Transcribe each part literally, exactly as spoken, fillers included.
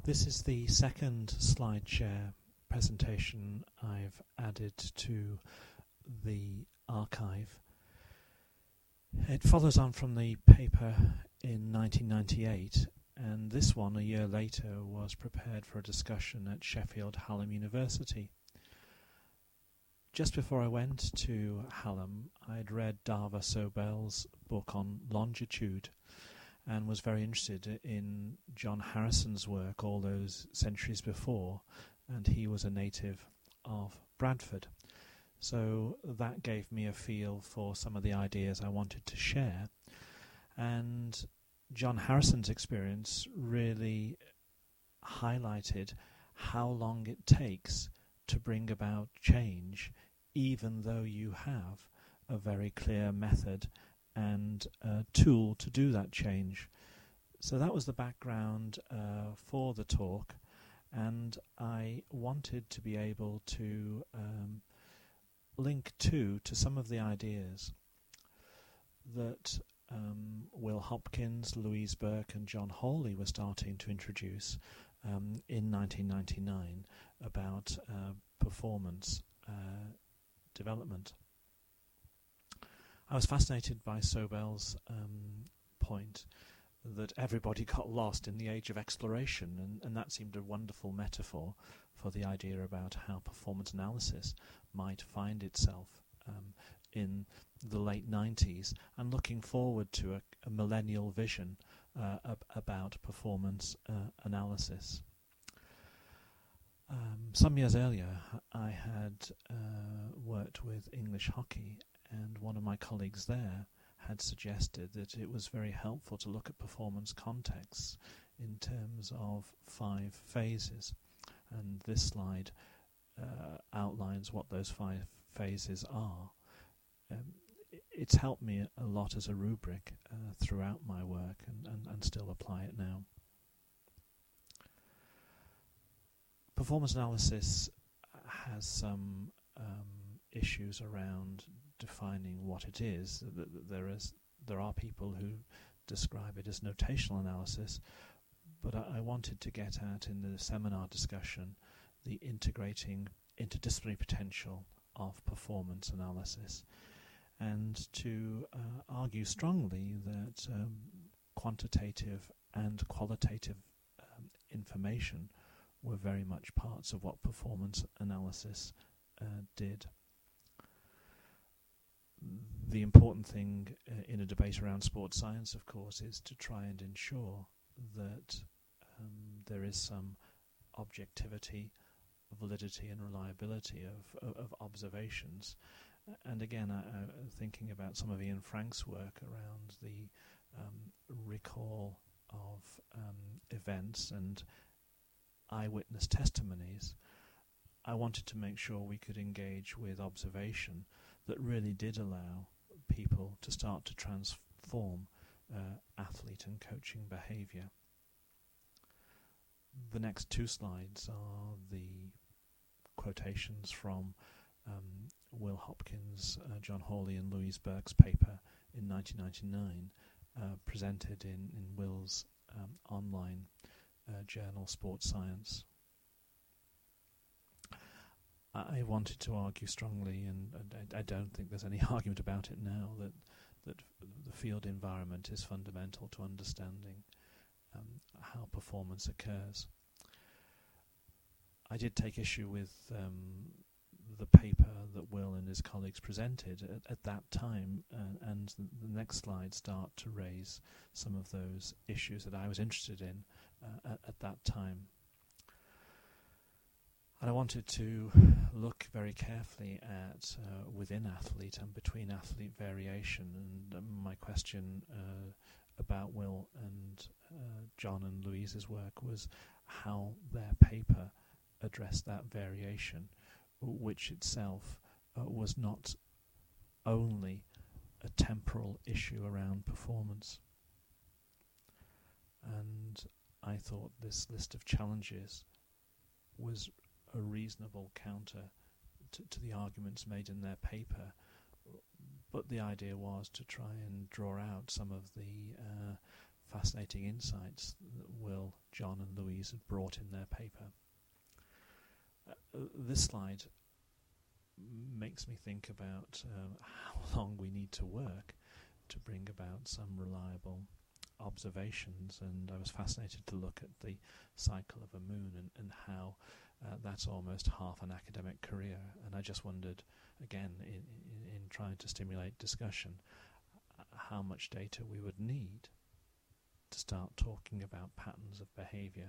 This is the second SlideShare presentation I've added to the archive. It follows on from the paper in nineteen ninety-eight, and this one a year later was prepared for a discussion at Sheffield Hallam University. Just before I went to Hallam, I'd read Dava Sobel's book on longitude and was very interested in John Harrison's work all those centuries before, and he was a native of Bradford. So that gave me a feel for some of the ideas I wanted to share. And John Harrison's experience really highlighted how long it takes to bring about change, even though you have a very clear method and a tool to do that change. So that was the background uh, for the talk, and I wanted to be able to um, link to to some of the ideas that um, Will Hopkins, Louise Burke and John Hawley were starting to introduce um, in nineteen ninety-nine about uh, performance uh, development. I was fascinated by Sobel's um, point that everybody got lost in the age of exploration, and, and that seemed a wonderful metaphor for the idea about how performance analysis might find itself um, in the late nineties, and looking forward to a, a millennial vision uh, ab- about performance uh, analysis. Um, some years earlier, I had uh, worked with English hockey, and one of my colleagues there had suggested that it was very helpful to look at performance contexts in terms of five phases. And this slide uh, outlines what those five phases are. Um, it's helped me a lot as a rubric uh, throughout my work, and, and, and still apply it now. Performance analysis has some um, issues around defining what it is. There is, there are people who describe it as notational analysis, but I, I wanted to get at in the seminar discussion the integrating interdisciplinary potential of performance analysis, and to uh, argue strongly that um, quantitative and qualitative um, information were very much parts of what performance analysis uh, did. The important thing uh, in a debate around sports science, of course, is to try and ensure that um, there is some objectivity, validity and reliability of, of, of observations. Uh, and again, I, I, thinking about some of Ian Frank's work around the um, recall of um, events and eyewitness testimonies, I wanted to make sure we could engage with observation that really did allow people to start to transform uh, athlete and coaching behaviour. The next two slides are the quotations from um, Will Hopkins, uh, John Hawley and Louise Burke's paper in nineteen ninety-nine, uh, presented in, in Will's um, online uh, journal Sports Science. I wanted to argue strongly, and, and I, I don't think there's any argument about it now, that that the field environment is fundamental to understanding um, how performance occurs. I did take issue with um, the paper that Will and his colleagues presented at, at that time, uh, and the, the next slides start to raise some of those issues that I was interested in uh, at, at that time. And I wanted to look very carefully at uh, within athlete and between athlete variation. And um, my question uh, about Will and uh, John and Louise's work was how their paper addressed that variation, which itself uh, was not only a temporal issue around performance. And I thought this list of challenges was a reasonable counter to, to the arguments made in their paper, but the idea was to try and draw out some of the uh, fascinating insights that Will, John and Louise had brought in their paper. Uh, this slide makes me think about uh, how long we need to work to bring about some reliable observations, and I was fascinated to look at the cycle of a moon and, and how uh, that's almost half an academic career. And I just wondered, again, in, in, in trying to stimulate discussion, uh, how much data we would need to start talking about patterns of behavior.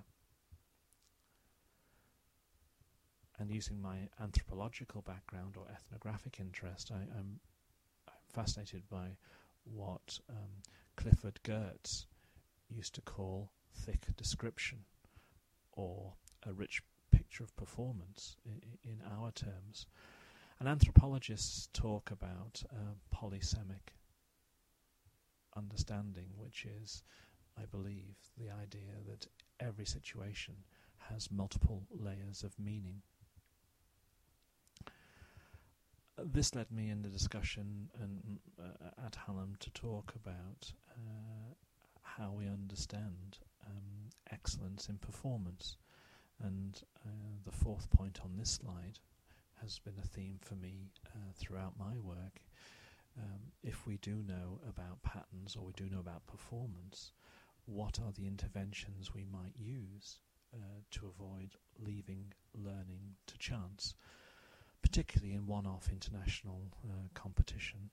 And using my anthropological background or ethnographic interest, I, I'm, I'm fascinated by what um, Clifford Geertz used to call thick description, or a rich picture of performance in, in our terms. And anthropologists talk about uh, polysemic understanding, which is, I believe, the idea that every situation has multiple layers of meaning. This led me in the discussion and, uh, at Hallam to talk about uh, how we understand um, excellence in performance. And uh, the fourth point on this slide has been a theme for me uh, throughout my work. Um, if we do know about patterns, or we do know about performance, what are the interventions we might use uh, to avoid leaving learning to chance, particularly in one-off international uh, competition?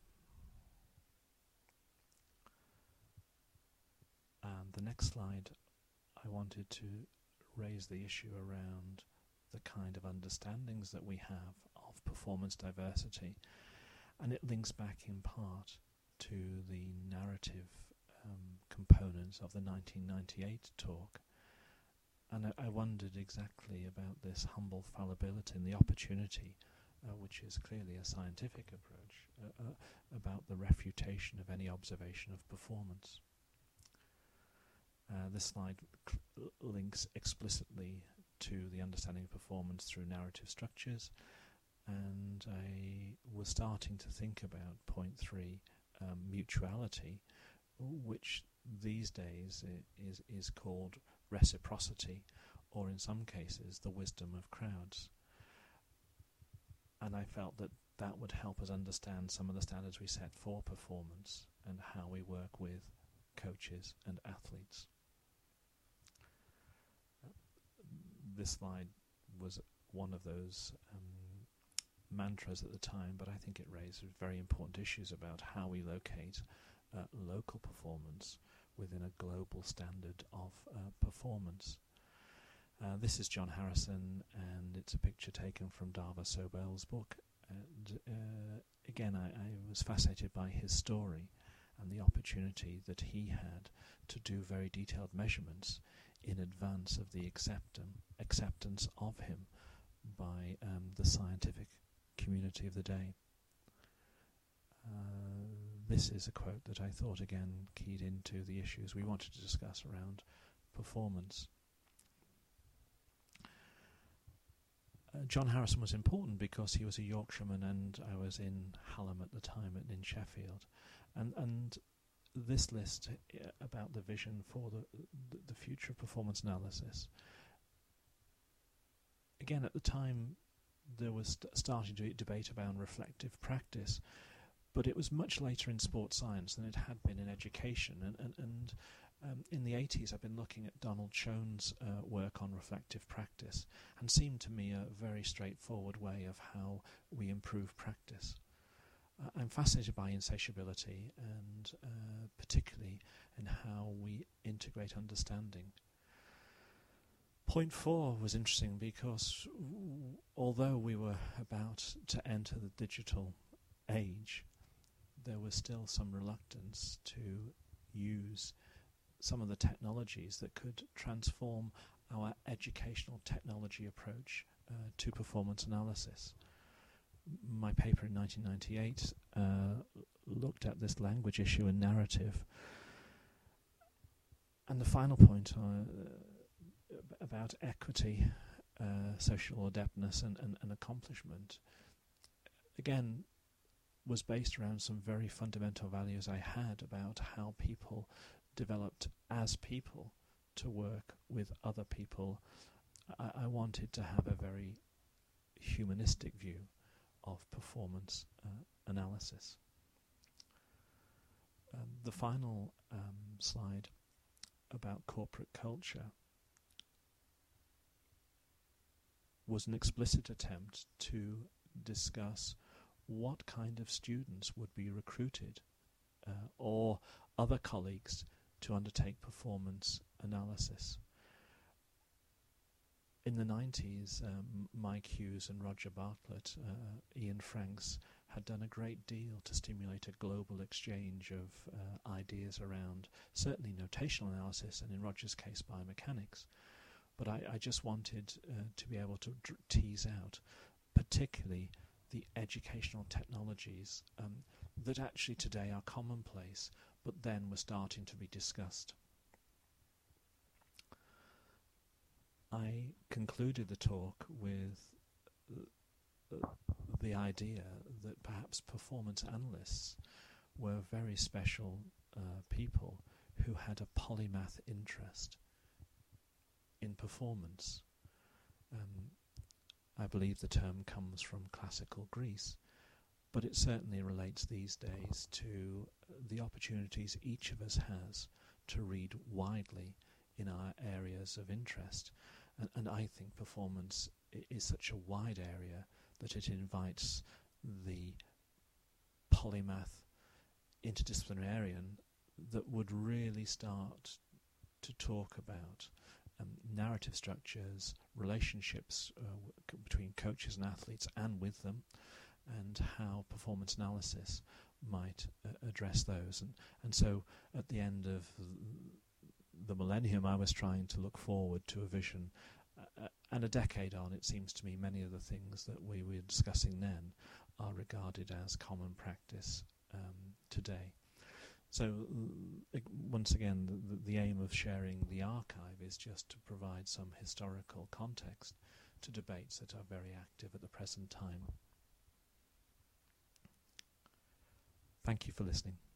And the next slide, I wanted to raise the issue around the kind of understandings that we have of performance diversity, and it links back in part to the narrative um, components of the nineteen ninety-eight talk. And I, I wondered exactly about this humble fallibility and the opportunity, uh, which is clearly a scientific approach, uh, uh, about the refutation of any observation of performance. Uh, this slide cl- links explicitly to the understanding of performance through narrative structures, and I was starting to think about point three, um, mutuality, which these days I- is is called reciprocity, or in some cases the wisdom of crowds. And I felt that that would help us understand some of the standards we set for performance and how we work with coaches and athletes. This slide was one of those um, mantras at the time, but I think it raised very important issues about how we locate uh, local performance within a global standard of uh, performance. Uh, this is John Harrison, and it's a picture taken from Dava Sobel's book. And uh, again, I, I was fascinated by his story and the opportunity that he had to do very detailed measurements in advance of the acceptance acceptance of him by um, the scientific community of the day. Uh, this is a quote that I thought again keyed into the issues we wanted to discuss around performance. Uh, John Harrison was important because he was a Yorkshireman, and I was in Hallam at the time and in Sheffield. And and this list uh, about the vision for the, the the future of performance analysis. Again, at the time, there was st- starting to be debate about reflective practice, but it was much later in sports science than it had been in education. And and, and um, in the eighties, I've been looking at Donald Schoen's uh, work on reflective practice, and seemed to me a very straightforward way of how we improve practice. Uh, I'm fascinated by insatiability, and uh, particularly in how we integrate understanding. Point four was interesting because w- although we were about to enter the digital age, there was still some reluctance to use some of the technologies that could transform our educational technology approach uh, to performance analysis. My paper in nineteen ninety-eight uh, looked at this language issue and narrative. And the final point uh, about equity, uh, social adeptness and, and, and accomplishment, again, was based around some very fundamental values I had about how people developed as people to work with other people. I, I wanted to have a very humanistic view of performance uh, analysis. Um, the final um, slide about corporate culture was an explicit attempt to discuss what kind of students would be recruited uh, or other colleagues to undertake performance analysis. In the nineties, um, Mike Hughes and Roger Bartlett, uh, Ian Franks, had done a great deal to stimulate a global exchange of uh, ideas around certainly notational analysis, and in Roger's case, biomechanics. But I, I just wanted uh, to be able to dr- tease out particularly the educational technologies um, that actually today are commonplace, but then were starting to be discussed. I concluded the talk with uh, the idea that perhaps performance analysts were very special uh, people who had a polymath interest in performance. Um, I believe the term comes from classical Greece, but it certainly relates these days to the opportunities each of us has to read widely in our areas of interest. And, and I think performance I- is such a wide area that it invites the polymath interdisciplinarian that would really start to talk about um, narrative structures, relationships uh, w- c- between coaches and athletes and with them, and how performance analysis might uh, address those. And, and so at the end of the millennium, I was trying to look forward to a vision. Uh, and a decade on, it seems to me many of the things that we were discussing then are regarded as common practice um, today. So uh, once again, the, the aim of sharing the archive is just to provide some historical context to debates that are very active at the present time. Thank you for listening.